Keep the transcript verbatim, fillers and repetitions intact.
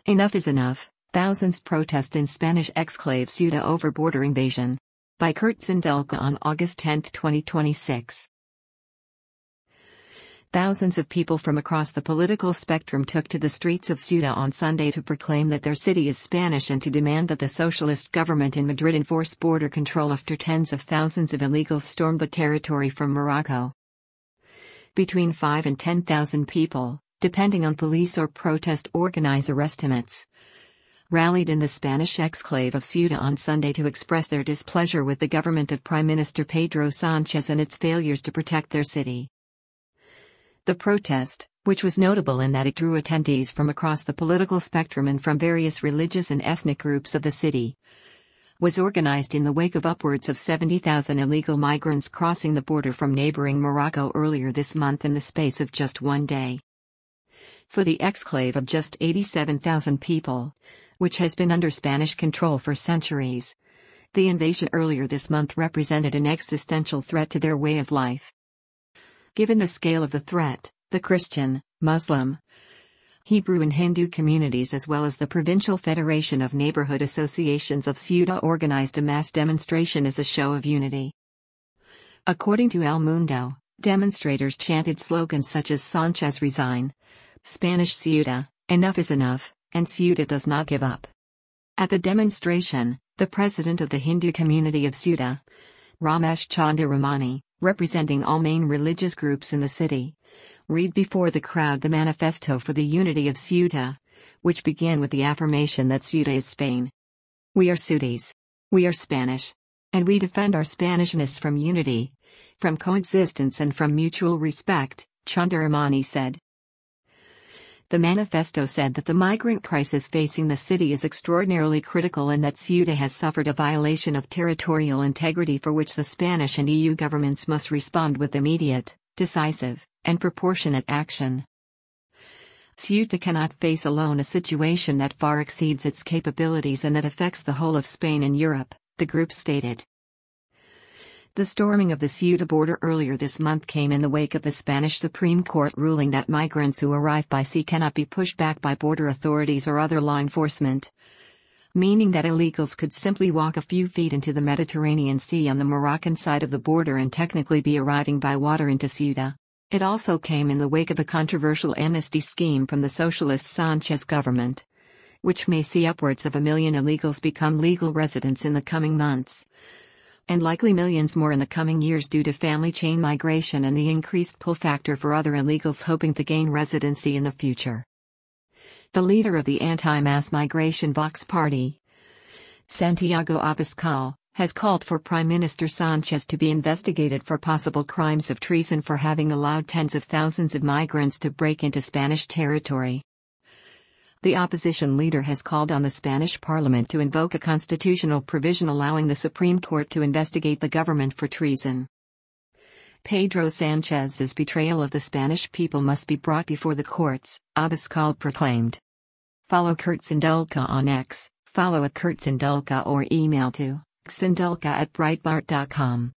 Enough is enough. Thousands protest in Spanish exclave Ceuta over border invasion. By Kurt Sindelka on August tenth, twenty twenty-six. Thousands of people from across the political spectrum took to the streets of Ceuta on Sunday to proclaim that their city is Spanish and to demand that the socialist government in Madrid enforce border control after tens of thousands of illegals stormed the territory from Morocco. Between five and ten thousand people, depending on police or protest organizer estimates, rallied in the Spanish exclave of Ceuta on Sunday to express their displeasure with the government of Prime Minister Pedro Sánchez and its failures to protect their city. The protest, which was notable in that it drew attendees from across the political spectrum and from various religious and ethnic groups of the city, was organized in the wake of upwards of seventy thousand illegal migrants crossing the border from neighboring Morocco earlier this month in the space of just one day. For the exclave of just eighty-seven thousand people, which has been under Spanish control for centuries, the invasion earlier this month represented an existential threat to their way of life. Given the scale of the threat, the Christian, Muslim, Hebrew and Hindu communities as well as the Provincial Federation of Neighborhood Associations of Ceuta organized a mass demonstration as a show of unity. According to El Mundo, demonstrators chanted slogans such as Sánchez resign, Spanish Ceuta, enough is enough, and Ceuta does not give up. At the demonstration, the president of the Hindu community of Ceuta, Ramesh Chandaramani, representing all main religious groups in the city, read before the crowd the Manifesto for the Unity of Ceuta, which began with the affirmation that Ceuta is Spain. We are Ceutis. We are Spanish. And we defend our Spanishness from unity, from coexistence and from mutual respect, Chandaramani said. The manifesto said that the migrant crisis facing the city is extraordinarily critical and that Ceuta has suffered a violation of territorial integrity for which the Spanish and E U governments must respond with immediate, decisive, and proportionate action. Ceuta cannot face alone a situation that far exceeds its capabilities and that affects the whole of Spain and Europe, the group stated. The storming of the Ceuta border earlier this month came in the wake of the Spanish Supreme Court ruling that migrants who arrive by sea cannot be pushed back by border authorities or other law enforcement, meaning that illegals could simply walk a few feet into the Mediterranean Sea on the Moroccan side of the border and technically be arriving by water into Ceuta. It also came in the wake of a controversial amnesty scheme from the socialist Sánchez government, which may see upwards of a million illegals become legal residents in the coming months, and likely millions more in the coming years due to family chain migration and the increased pull factor for other illegals hoping to gain residency in the future. The leader of the anti-mass migration Vox Party, Santiago Abascal, has called for Prime Minister Sánchez to be investigated for possible crimes of treason for having allowed tens of thousands of migrants to break into Spanish territory. The opposition leader has called on the Spanish parliament to invoke a constitutional provision allowing the Supreme Court to investigate the government for treason. Pedro Sánchez's betrayal of the Spanish people must be brought before the courts, Abascal proclaimed. Follow Kurt Sindelka on X, follow at Kurt Sindelka or email to sindelka at breitbart dot com.